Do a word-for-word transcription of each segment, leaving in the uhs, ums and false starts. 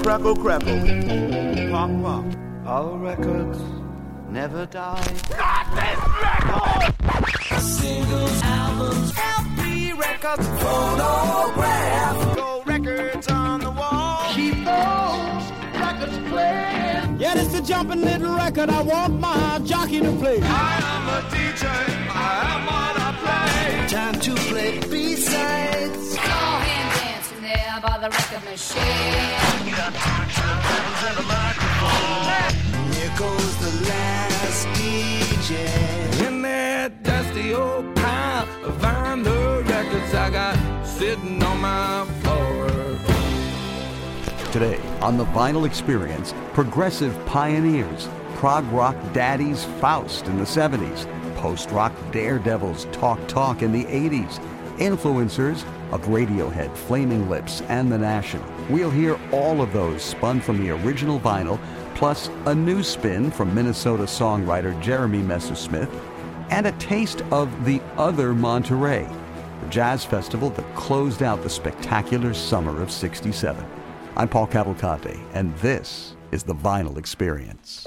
crackle, crackle. Pop, pop. All records never die. Not this record! Singles, albums, L P records, phonograph. Gold records on the wall. Keep those records playing. Yeah, it's a jumping little record. I want my jockey to play. I am a D J. I am what I play. Time to play B-sides. Go hand dancing there by the record machine. Got two turntables and a microphone. Here goes the last D J. In that dusty old pile of vinyl records I got sitting on my floor. Today on The Vinyl Experience, progressive pioneers, prog rock daddies Faust in the seventies, post-rock daredevils Talk Talk in the eighties, influencers of Radiohead, Flaming Lips, and The National. We'll hear all of those spun from the original vinyl, plus a new spin from Minnesota songwriter Jeremy Messersmith, and a taste of the other Monterey, the jazz festival that closed out the spectacular summer of sixty-seven. I'm Paul Cavalcante, and this is The Vinyl Experience.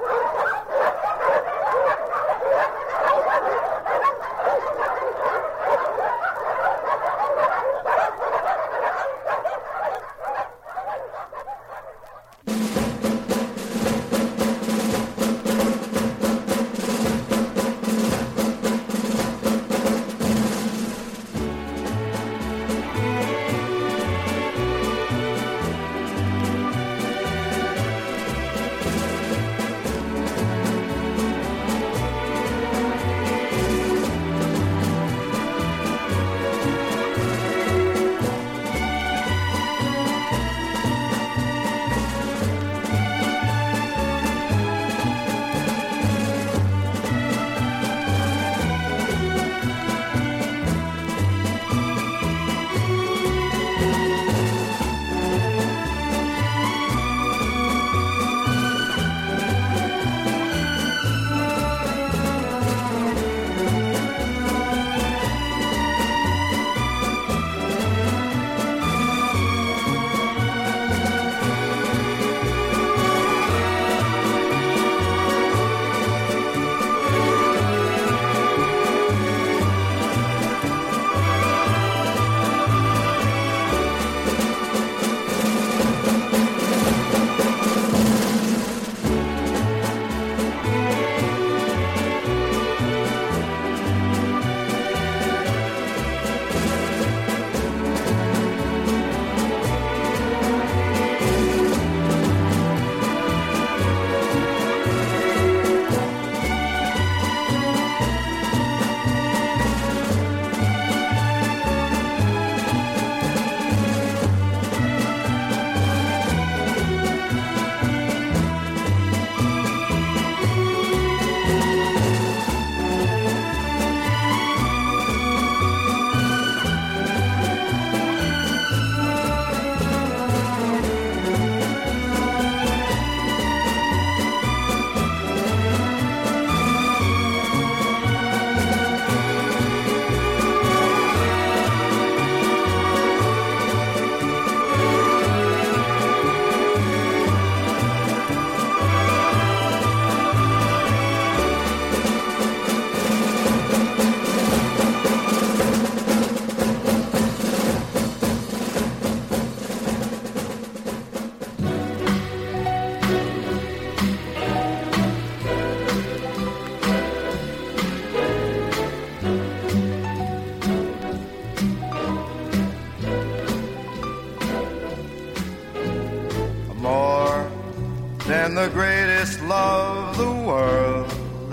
And the greatest love the world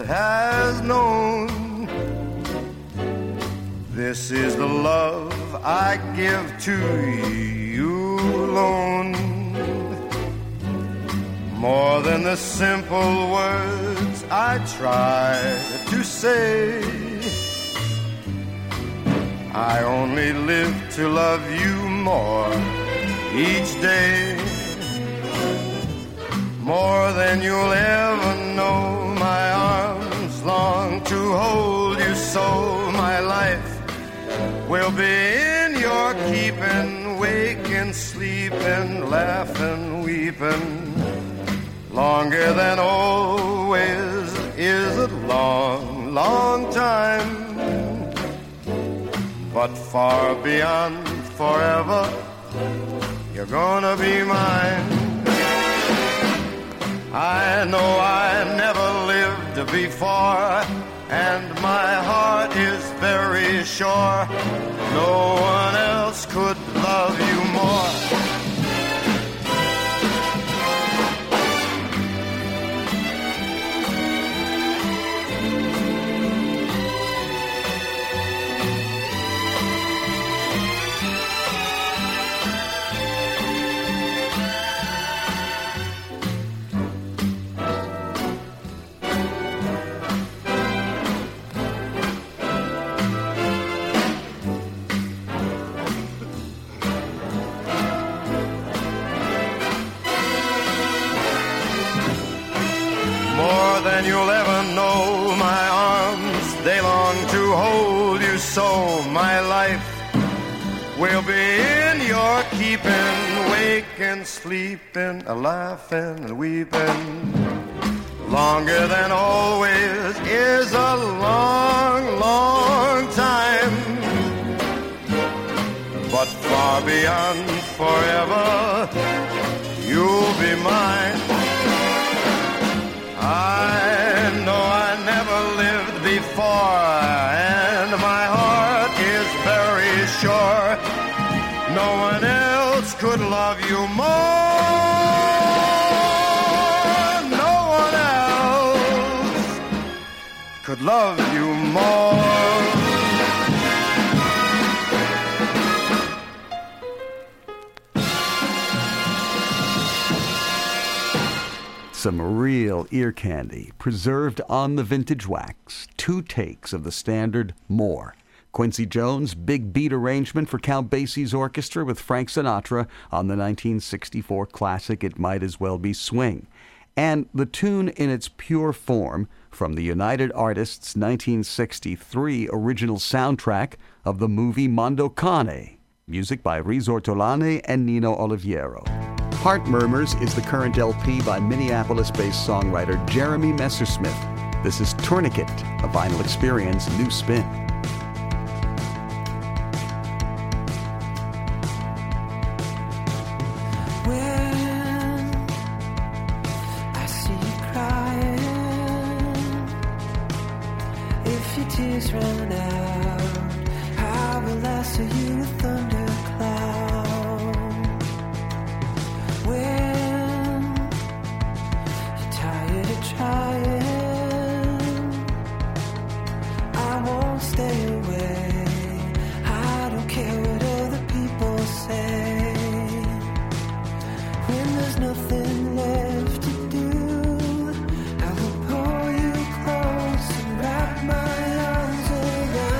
has known. This is the love I give to you alone. More than the simple words I try to say, I only live to love you more each day. More than you'll ever know, my arms long to hold you so. My life will be in your keeping, waking, sleeping, laughing, and weeping. Longer than always is a long, long time. But far beyond forever, you're gonna be mine. I know I never lived before, and my heart is very sure no one else could love you more. Than you'll ever know, my arms, they long to hold you so. My life will be in your keeping, waking, sleeping, laughing and weeping. Longer than always is a long, long time, but far beyond forever, you'll be mine. I know I never lived before, and my heart is very sure no one else could love you more. No one else could love you more. Some real ear candy, preserved on the vintage wax. Two takes of the standard More. Quincy Jones' big beat arrangement for Count Basie's orchestra with Frank Sinatra on the nineteen sixty-four classic It Might As Well Be Swing. And the tune in its pure form from the United Artists' nineteen sixty-three original soundtrack of the movie Mondo Cane. Music by Riz Ortolani and Nino Oliviero. Heart Murmurs is the current L P by Minneapolis-based songwriter Jeremy Messersmith. This is Tourniquet, a vinyl experience new spin. When I see you crying, if your tears run out, I will answer you a thundercloud. When you're tired of trying, I won't stay away. I don't care what other people say. When there's nothing left to do, I will pull you close and wrap my arms around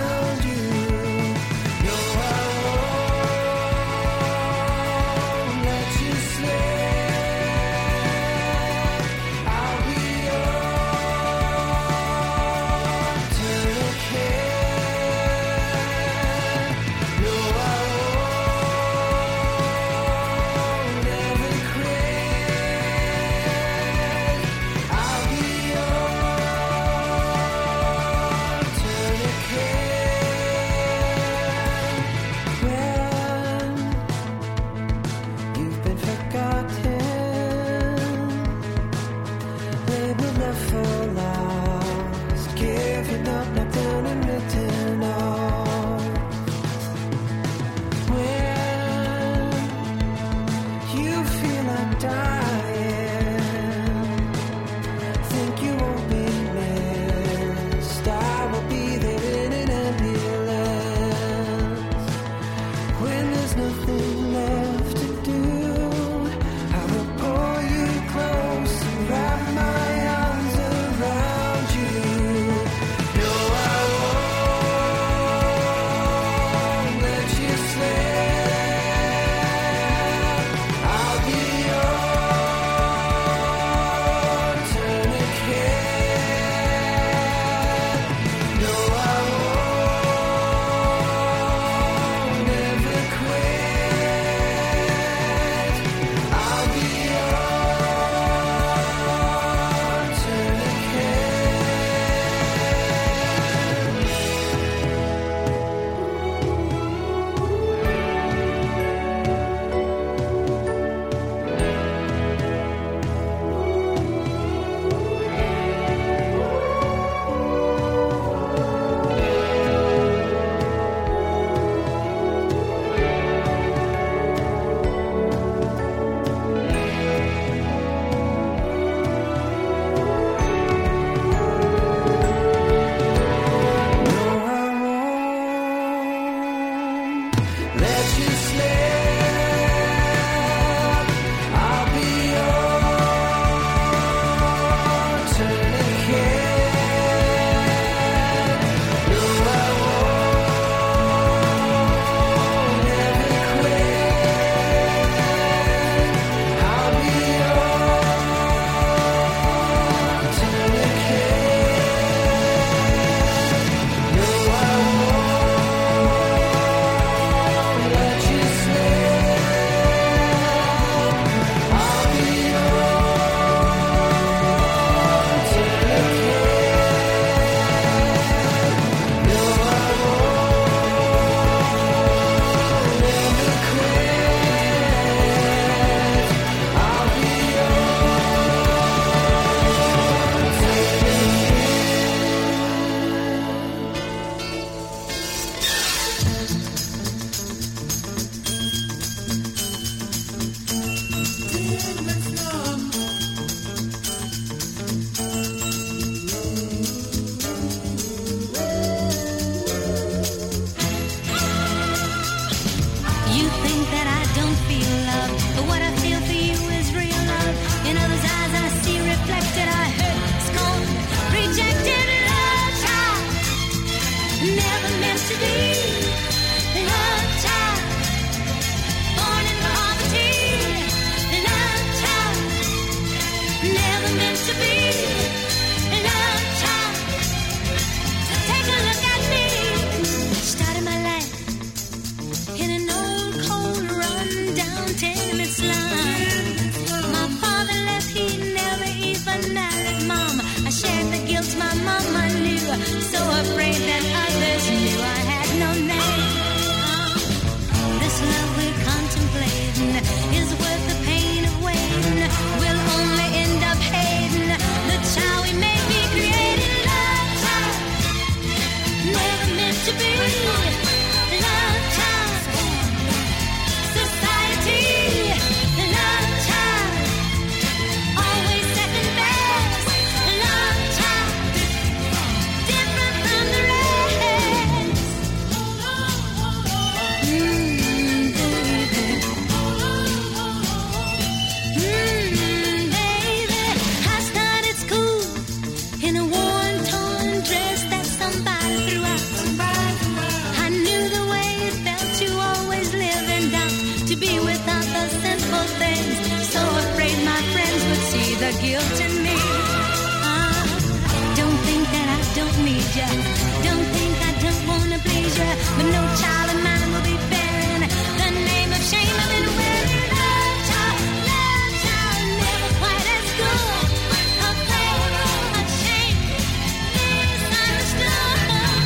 the guilt in me. Uh, don't think that I don't need ya. Don't think I don't wanna please ya. But no child of mine will be bearing the name of shame I've been wearing. Love child, love child, never quite as good. Afraid, ashamed, misunderstood.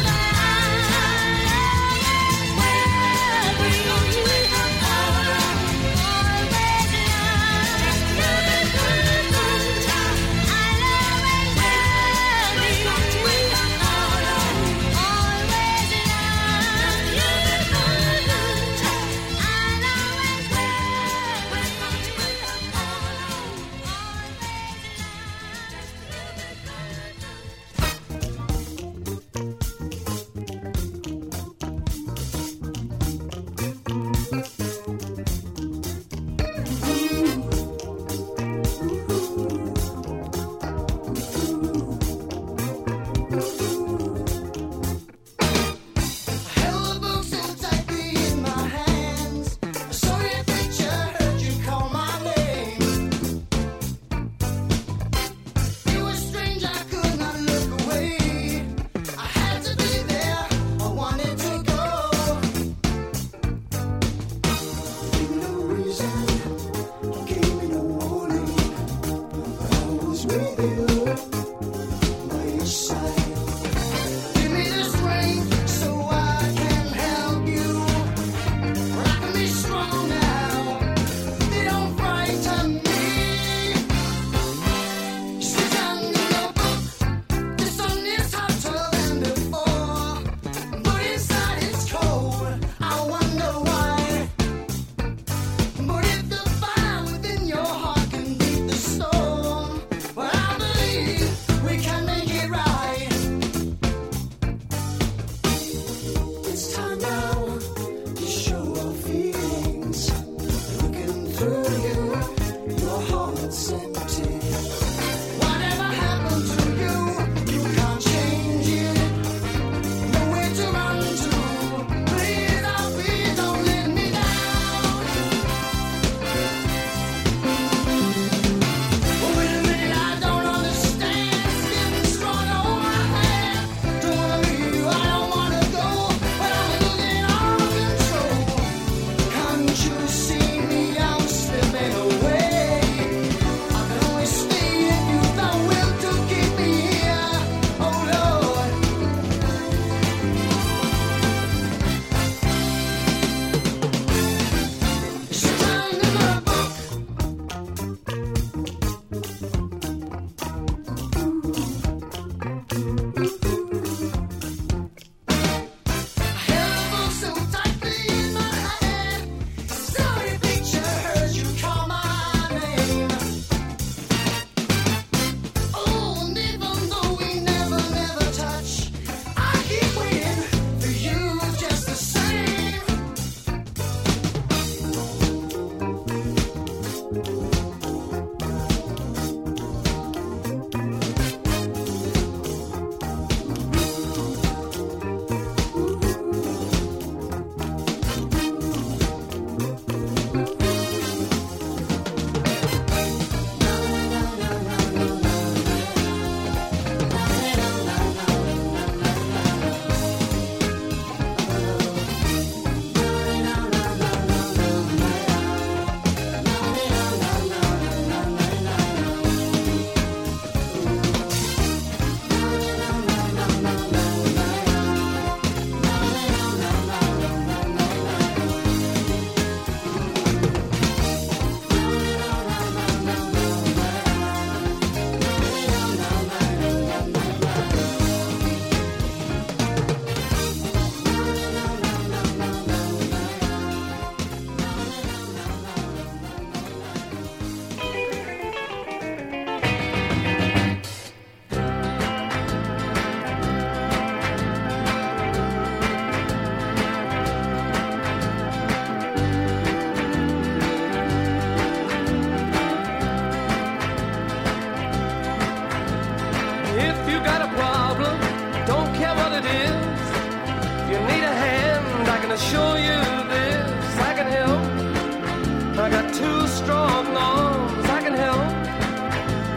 assure you this, I can help. I got two strong arms, I can help.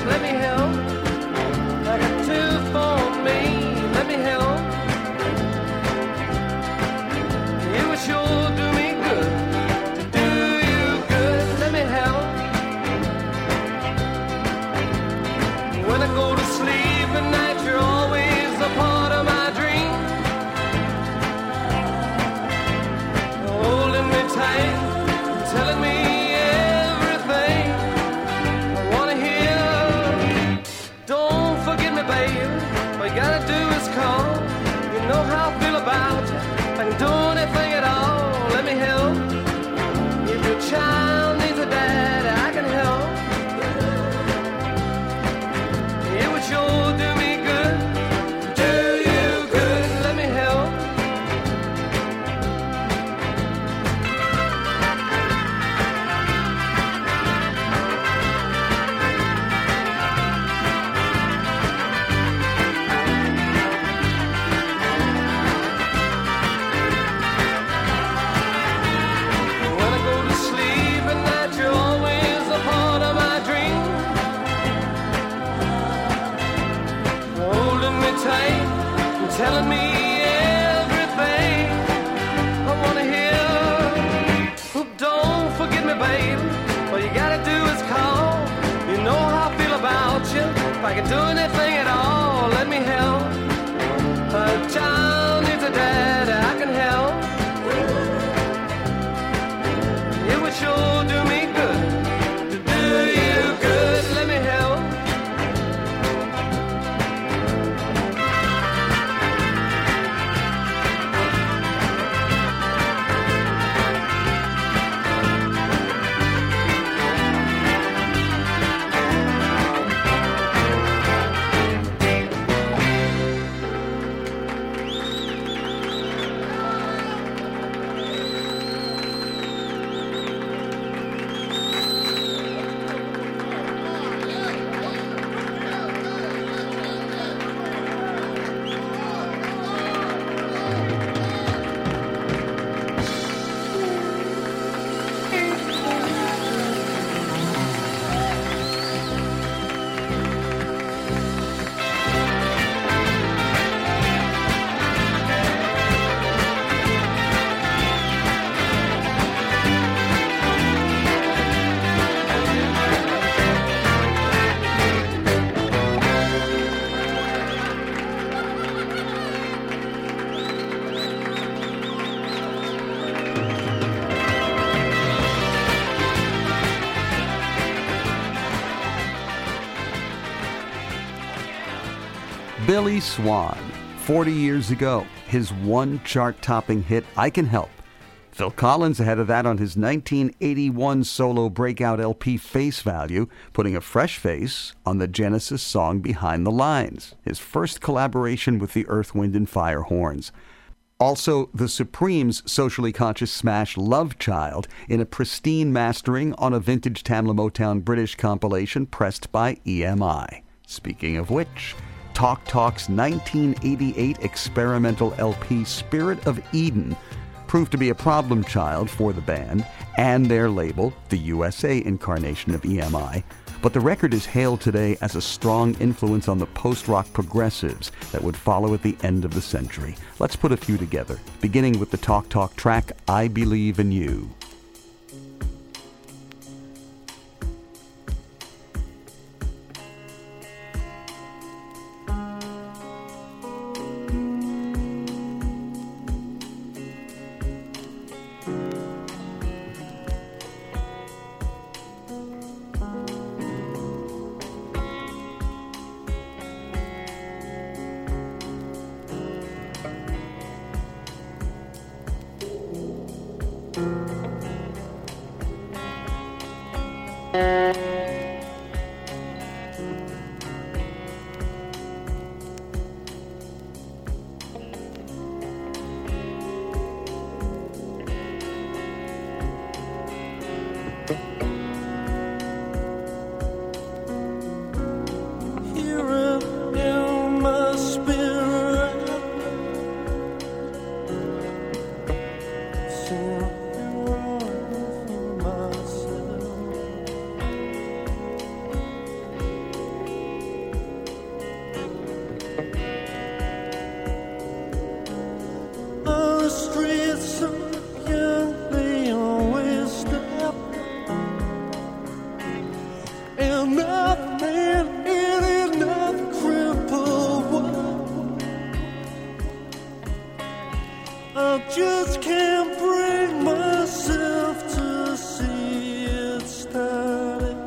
let me help. I got two for me, let me help. It would sure do me good to do you good, let me help. When I go to sleep at night, you're always a part of my dream. Holding me tight, telling me everything I wanna hear. Don't forget me, babe. All you gotta do is call. You know how I feel about you. I can do anything at all. Let me help. If your child needs a dad, I can help. It would sure do me good. Do you good? Let me help. When I go to sleep at night, you're always a part of my dream. Holding me tight and telling me everything I wanna hear. Oh, don't forget me, babe. All you gotta do is call. You know how I feel about you. If I can do anything at all, let me help. A child needs a dad, I can help. It would sure do me good to do you good, let me help. Billy Swan. forty years ago, his one chart-topping hit, I Can Help. Phil Collins ahead of that on his nineteen eighty-one solo breakout L P Face Value, putting a fresh face on the Genesis song Behind the Lines, his first collaboration with the Earth, Wind and Fire Horns. Also, the Supremes' socially conscious smash Love Child in a pristine mastering on a vintage Tamla Motown British compilation pressed by E M I. Speaking of which, Talk Talk's nineteen eighty-eight experimental L P Spirit of Eden proved to be a problem child for the band and their label, the U S A incarnation of E M I, but the record is hailed today as a strong influence on the post-rock progressives that would follow at the end of the century. Let's put a few together, beginning with the Talk Talk track, I Believe in You. nothing in enough crippled world. I just can't bring myself to see it starting.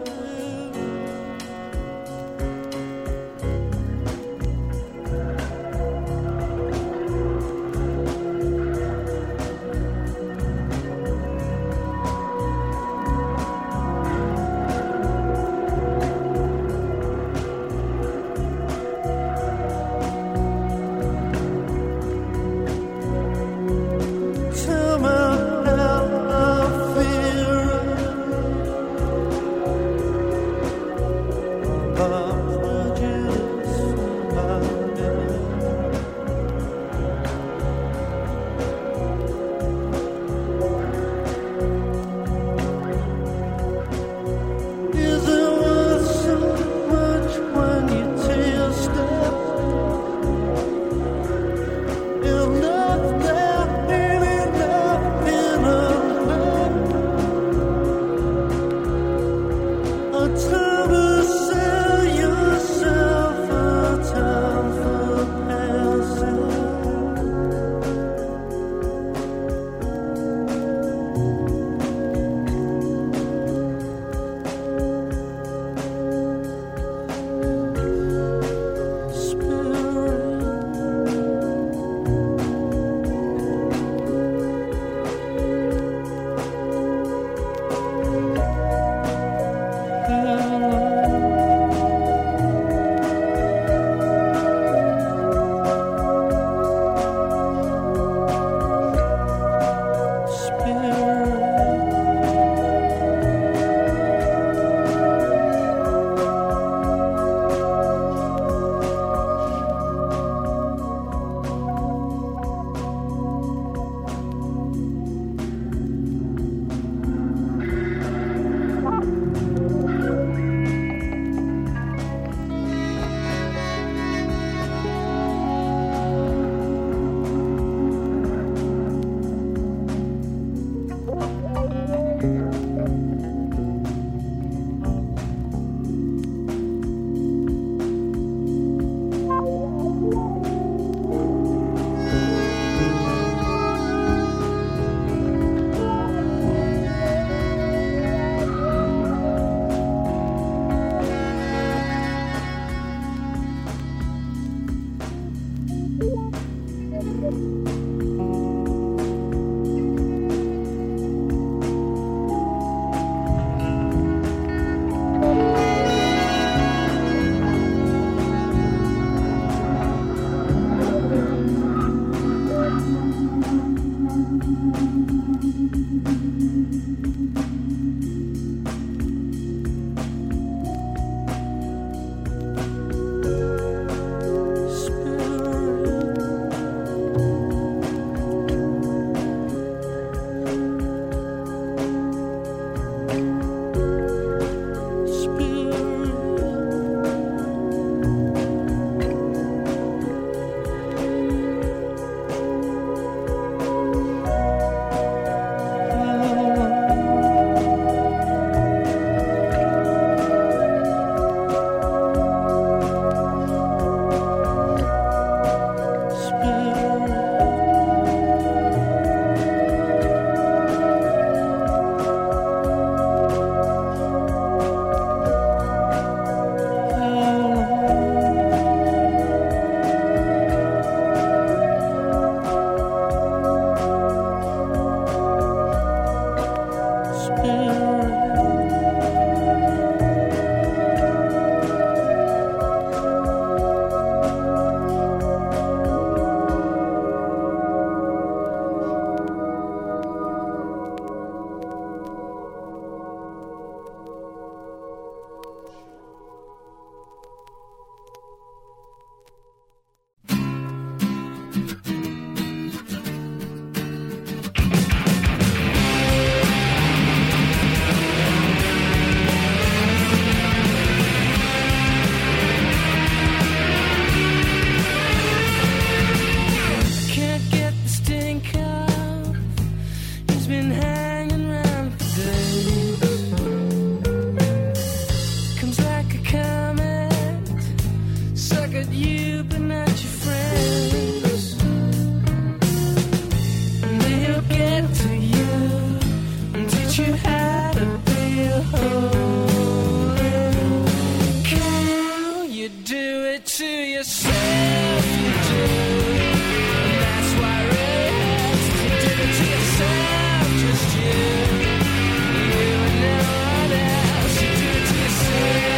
yourself, you do. And that's why redheads, you did it to yourself, just you. You and no one else, you did it to yourself.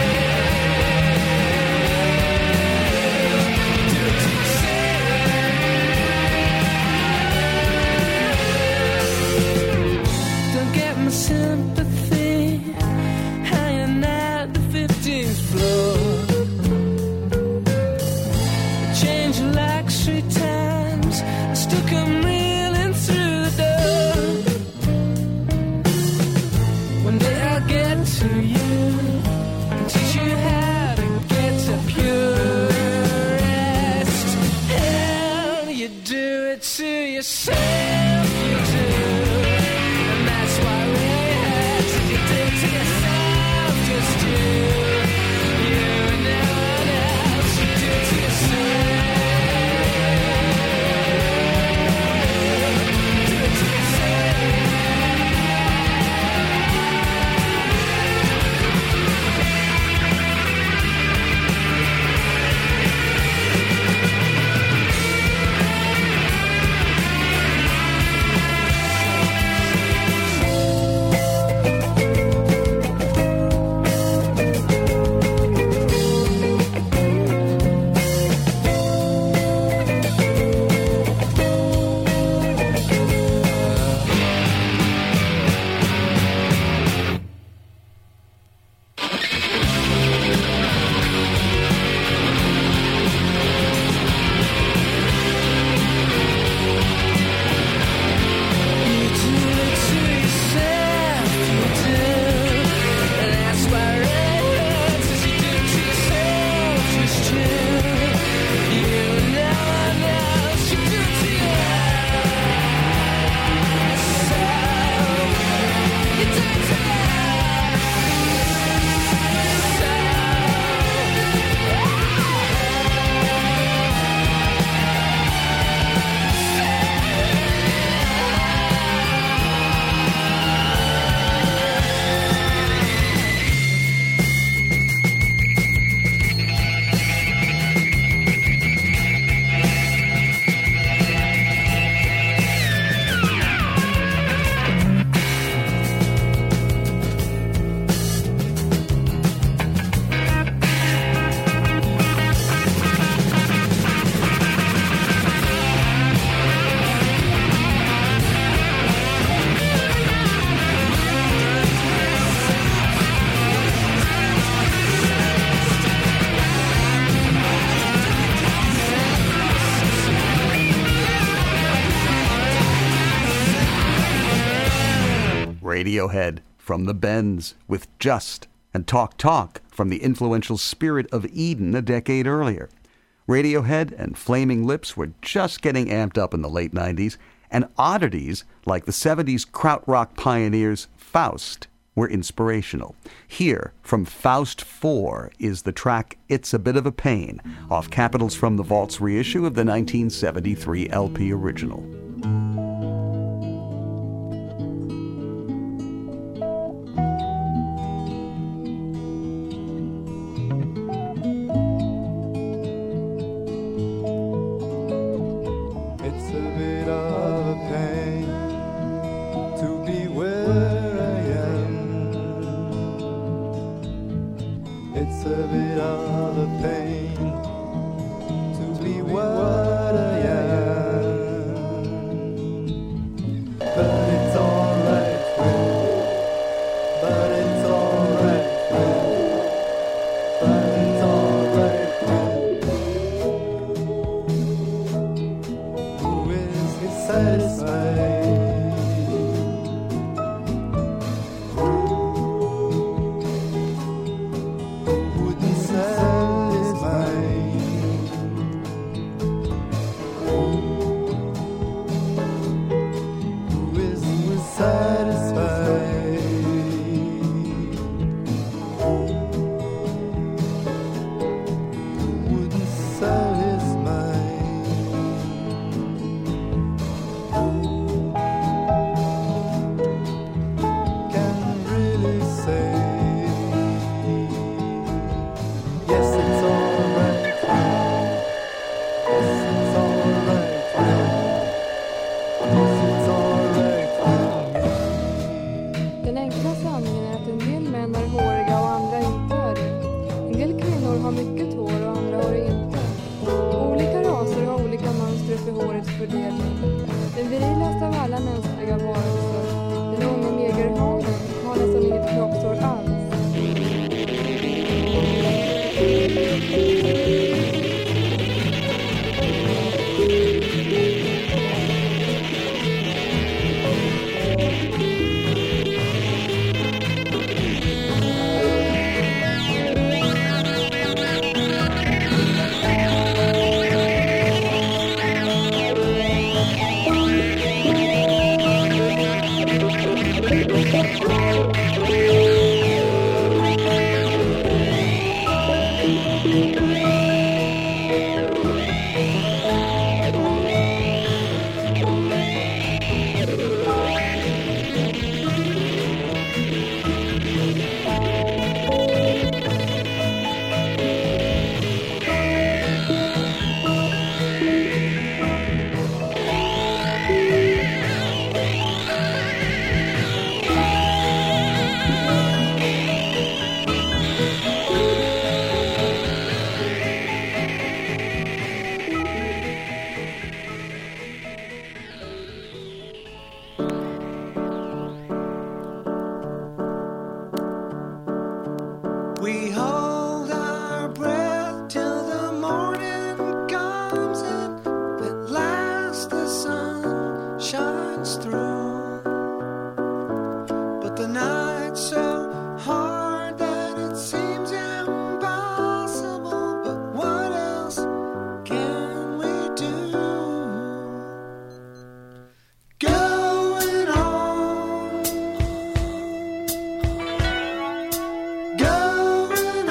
You did it to yourself. Don't get my sympathy hanging at the fifteenth floor. Change your locks three times, I still come reeling through the door. One day I'll get to you and teach you how to get to pure rest. Hell, you do it to yourself, you do. And that's why redheads, you do it to yourself, just you. You and no one else, you do it to yourself. Radiohead from the Bends with Just, and Talk Talk from the influential Spirit of Eden a decade earlier. Radiohead and Flaming Lips were just getting amped up in the late nineties, and oddities like the seventies krautrock pioneers Faust were inspirational. Here, from Faust four, is the track It's a Bit of a Pain, off Capitals from the Vault's reissue of the nineteen seventy-three L P original. Wouldn't sell his som är håriga och andra inte är det. En del kvinnor har mycket hår och andra har det inte. Olika raser har olika mönster för hårets fördelning. Den virilaste av alla mänskliga varelser, den unga negerhanen, har nästan inget kroppshår alls. Going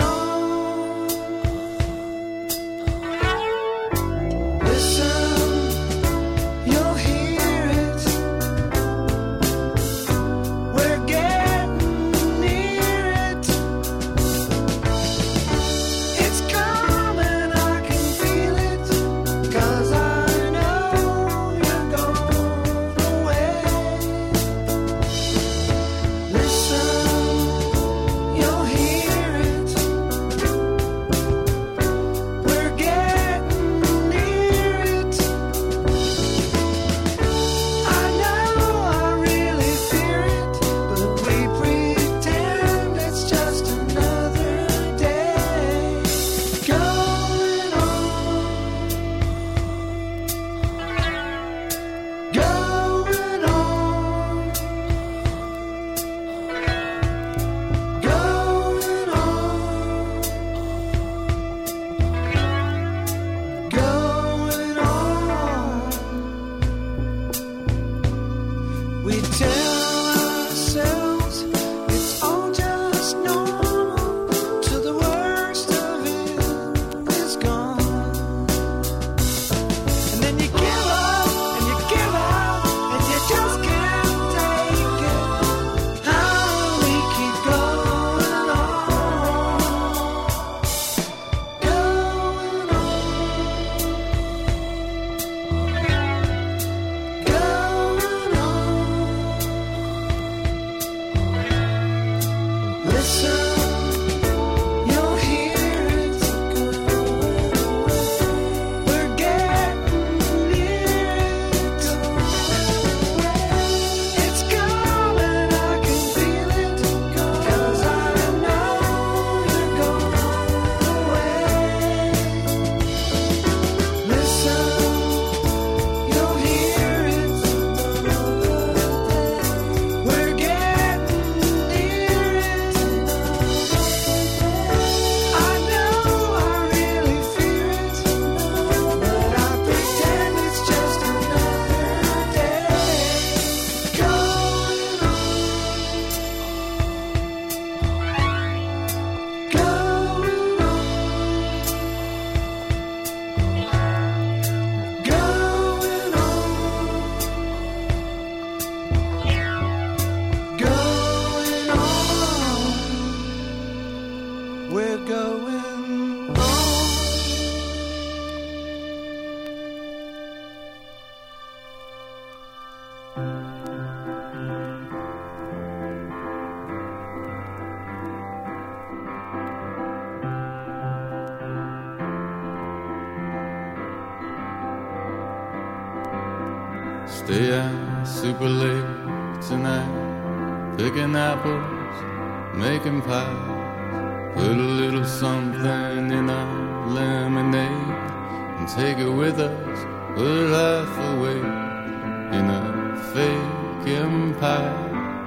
Stay out super late tonight, picking apples, making pies. Put a little something in our lemonade and take it with us. We're half awake in a fake empire.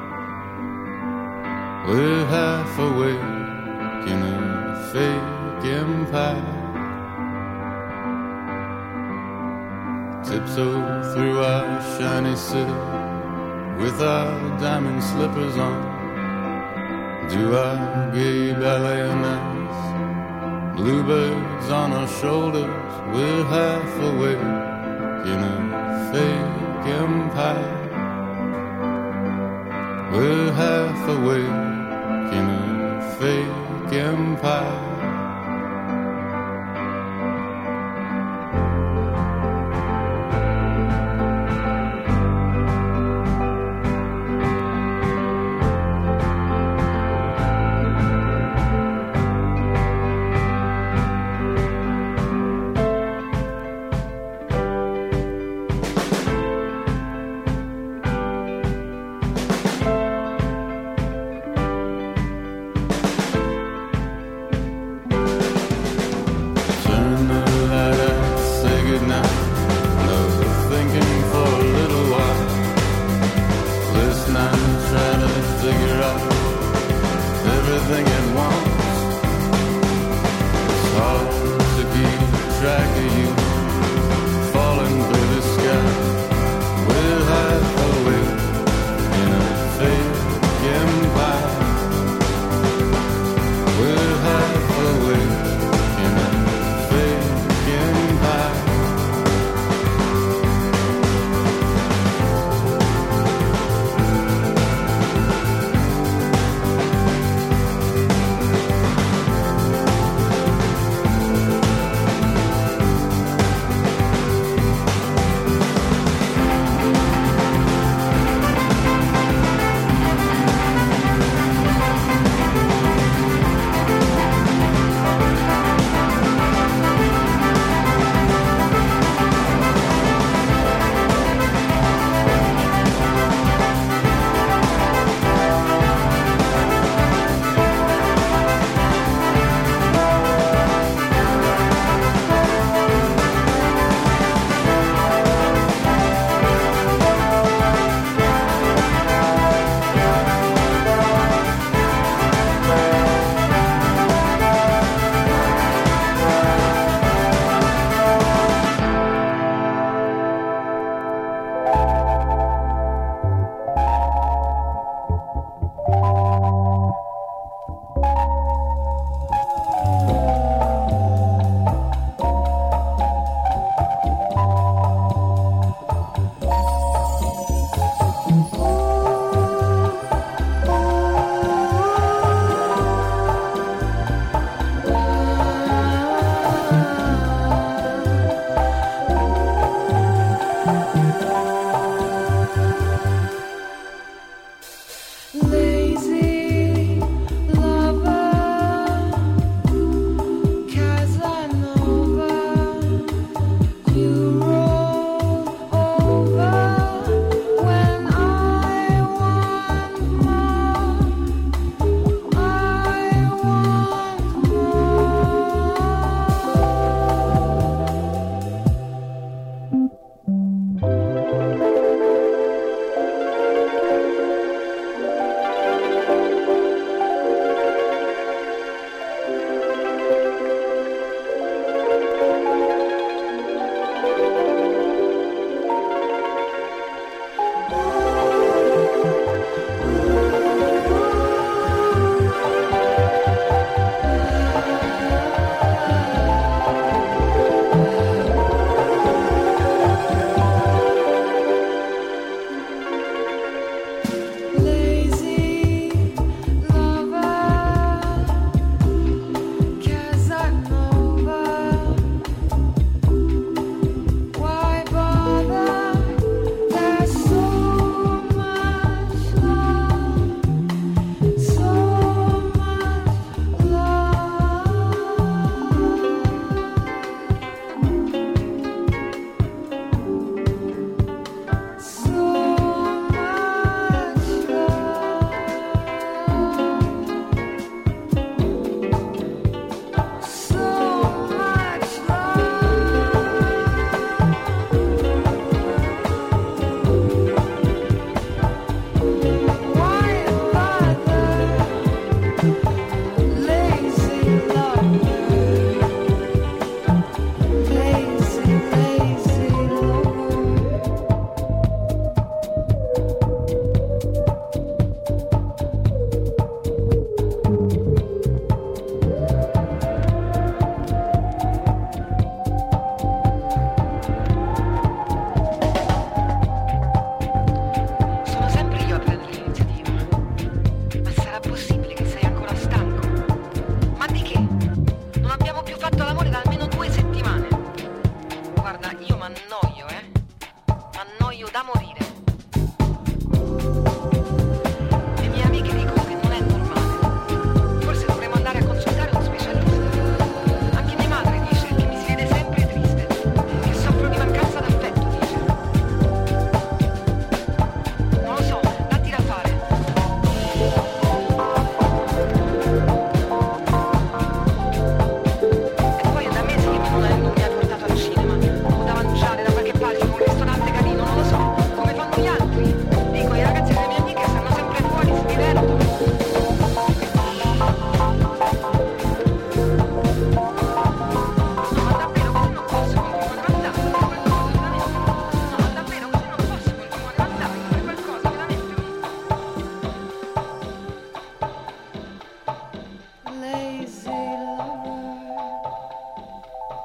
We're half awake in a fake empire. Tiptoe through our shiny city with our diamond slippers on. Do our gay ballet nights. Bluebirds on our shoulders. We're half awake in a fake empire. We're half awake in a fake empire.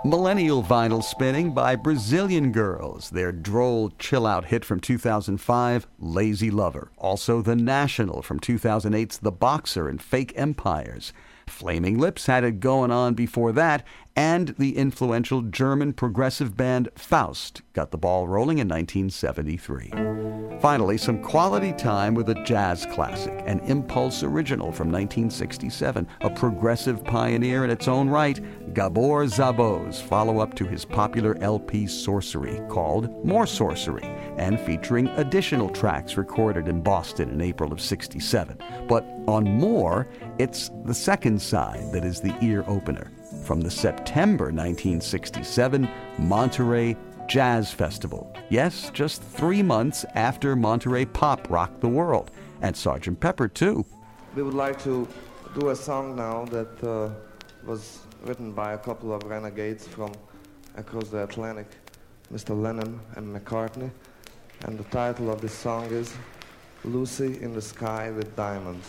Millennial vinyl spinning by Brazilian Girls, their droll chill-out hit from two thousand five, Lazy Lover. Also The National from two thousand eight's The Boxer and Fake Empires. Flaming Lips had it going on before that, and the influential German progressive band Faust got the ball rolling in nineteen seventy-three. Finally, some quality time with a jazz classic, an Impulse original from nineteen sixty-seven, a progressive pioneer in its own right, Gabor Szabo's follow-up to his popular L P Sorcery, called More Sorcery, and featuring additional tracks recorded in Boston in April of sixty-seven. But on More, it's the second side that is the ear opener. From the September nineteen sixty-seven Monterey Jazz Festival. Yes, just three months after Monterey Pop rocked the world. And Sergeant Pepper, too. We would like to do a song now that uh, was written by a couple of renegades from across the Atlantic, Mister Lennon and McCartney. And the title of this song is Lucy in the Sky with Diamonds.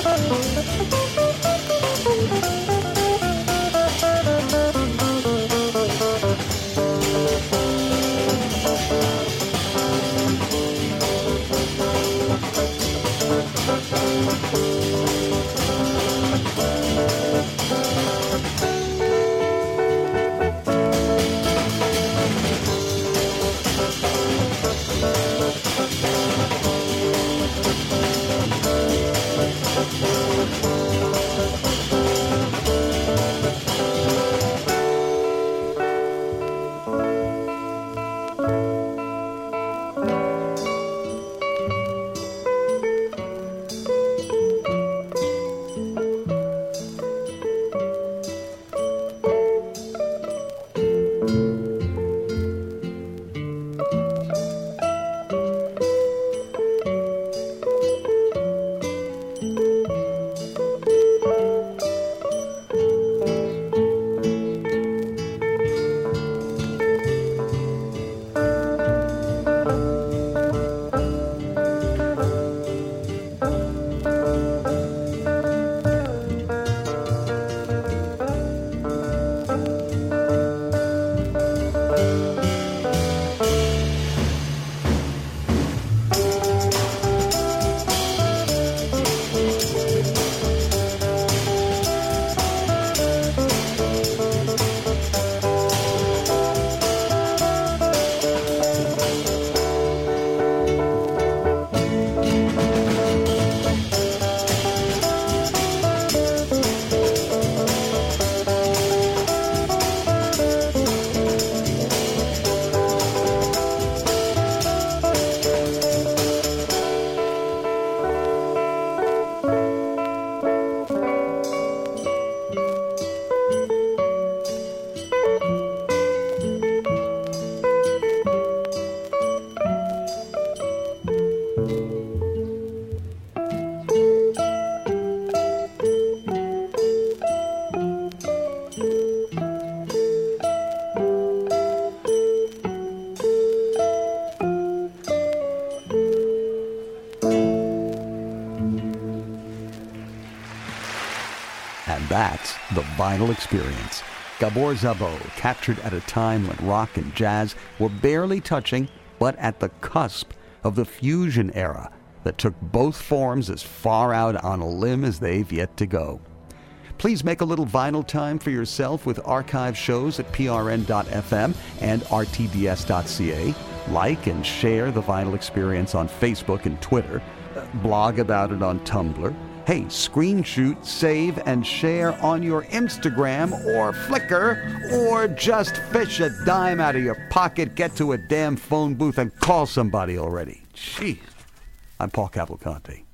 And that's the vinyl experience. Gabor Szabo, captured at a time when rock and jazz were barely touching, but at the cusp of the fusion era that took both forms as far out on a limb as they've yet to go. Please make a little vinyl time for yourself with archive shows at P R N dot F M and R T D S dot C A. Like and share the vinyl experience on Facebook and Twitter. Uh, blog about it on Tumblr. Hey, screenshot, save, and share on your Instagram or Flickr, or just fish a dime out of your pocket, get to a damn phone booth, and call somebody already. Jeez. I'm Paul Cavalcante.